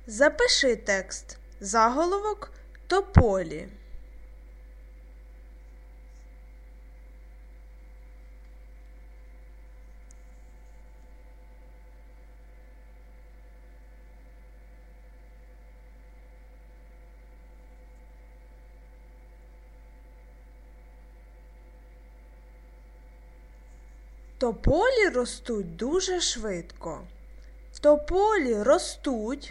Запиши текст. Заголовок тополі. Тополі ростуть дуже швидко. Тополі ростуть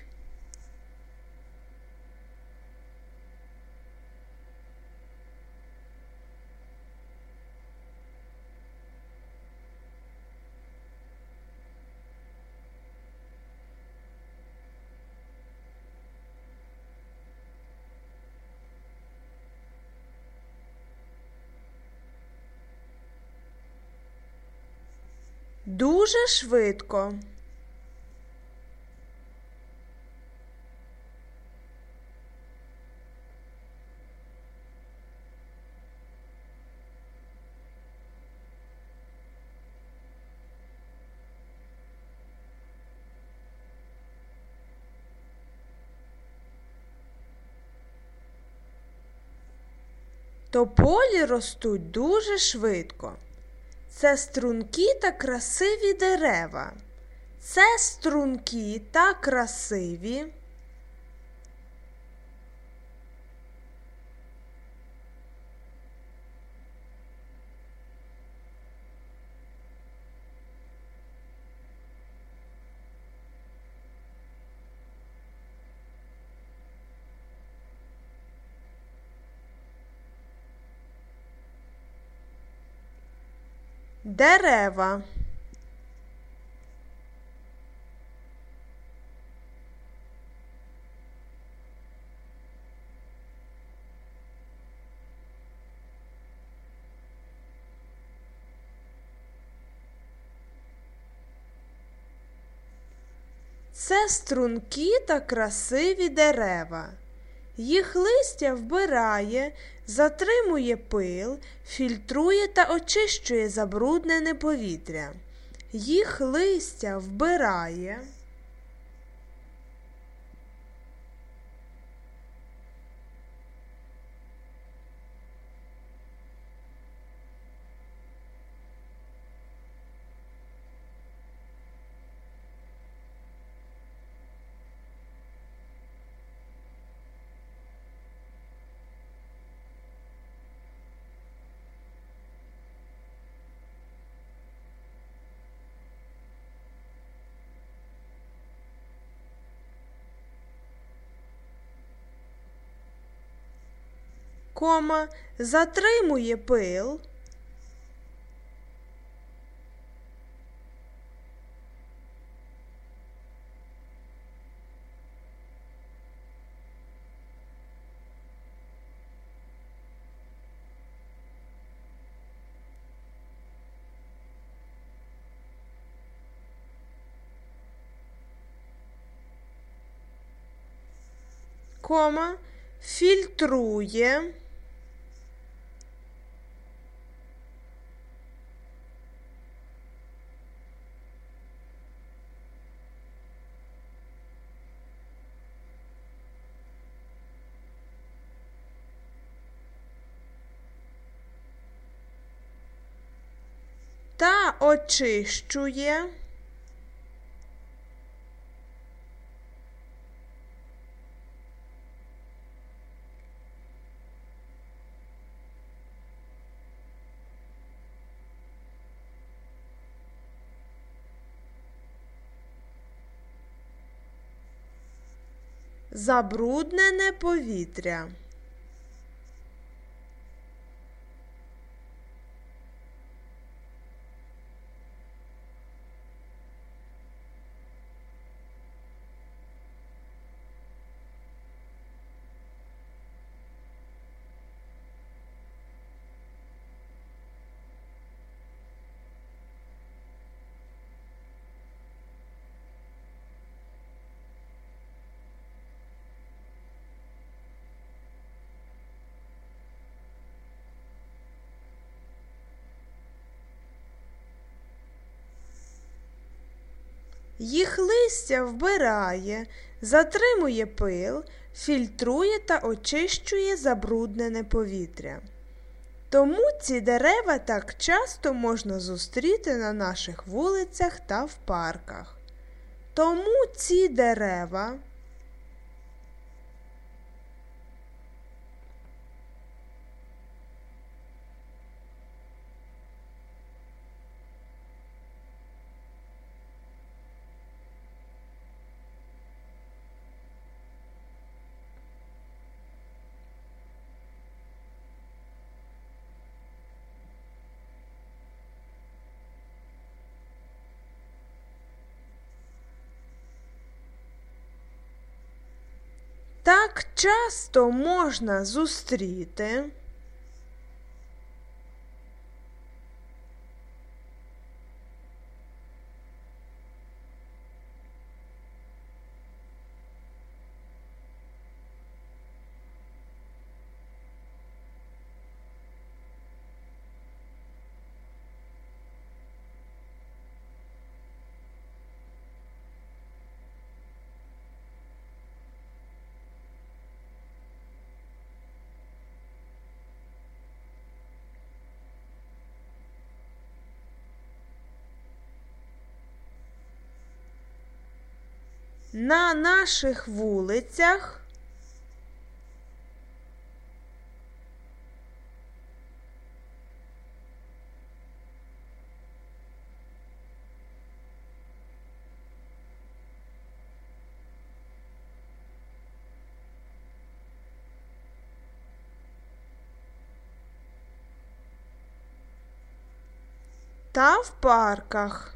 дуже швидко. Тополі ростуть дуже швидко. Це стрункі та красиві дерева. Це стрункі та красиві дерева. Це стрункі та красиві дерева. Їх листя вбирає, затримує пил, фільтрує та очищує забруднене повітря. Їх листя вбирає, затримує пил, фільтрує, та очищує, забруднене повітря. Їх листя вбирає, затримує пил, фільтрує та очищує забруднене повітря. Тому ці дерева так часто можна зустріти на наших вулицях та в парках. Тому ці дерева так часто можна зустріти на наших вулицях та в парках.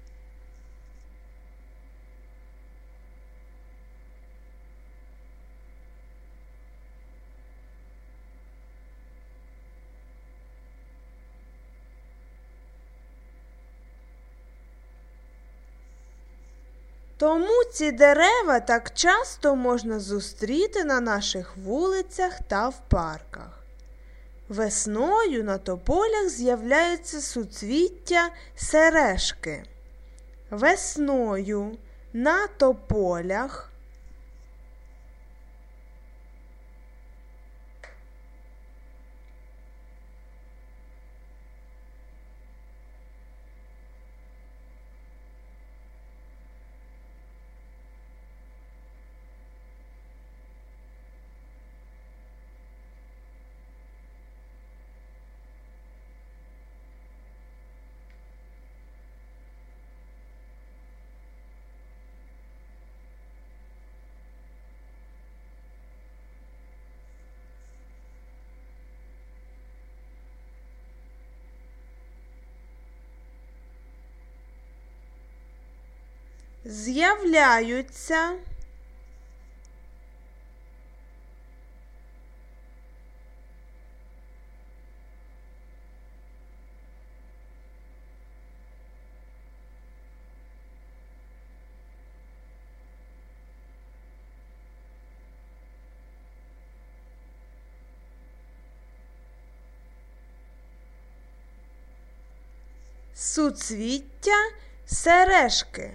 Тому ці дерева так часто можна зустріти на наших вулицях та в парках. Весною на тополях з'являються суцвіття сережки. Весною на тополях з'являються суцвіття сережки.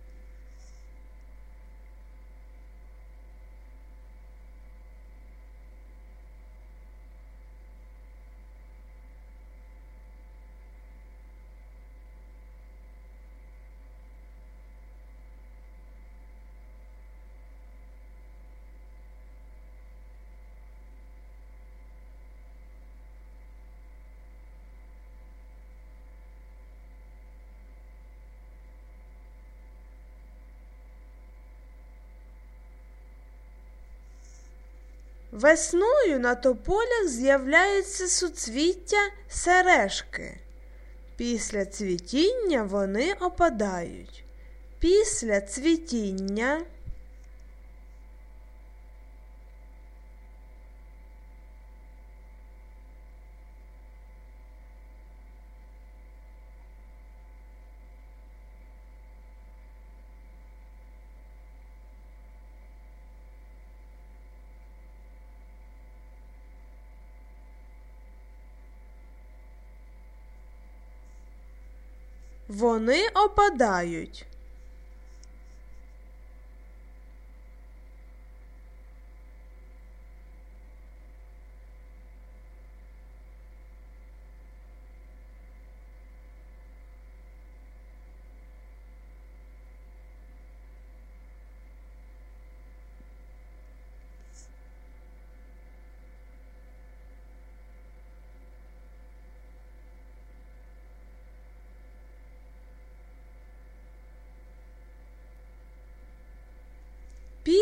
Весною на тополях з'являються суцвіття сережки. Після цвітіння вони опадають. Після цвітіння вони опадають.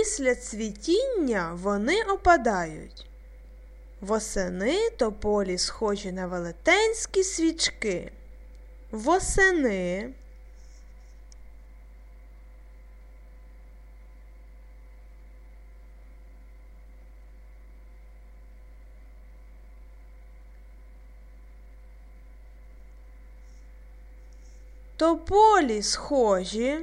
після цвітіння вони опадають. Восени тополі схожі на велетенські свічки. Восени. Тополі схожі.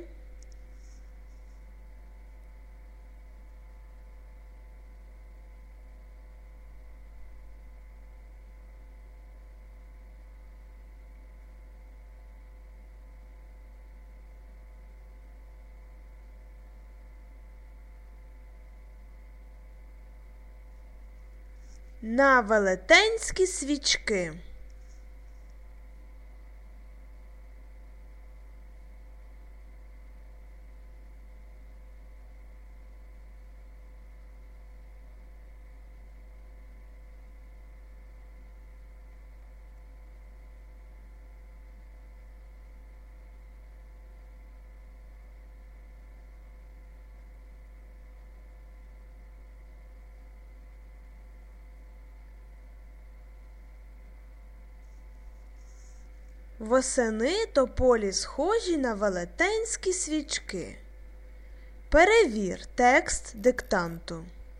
На велетенські свічки. Восени тополі схожі на велетенські свічки. Перевір текст диктанту.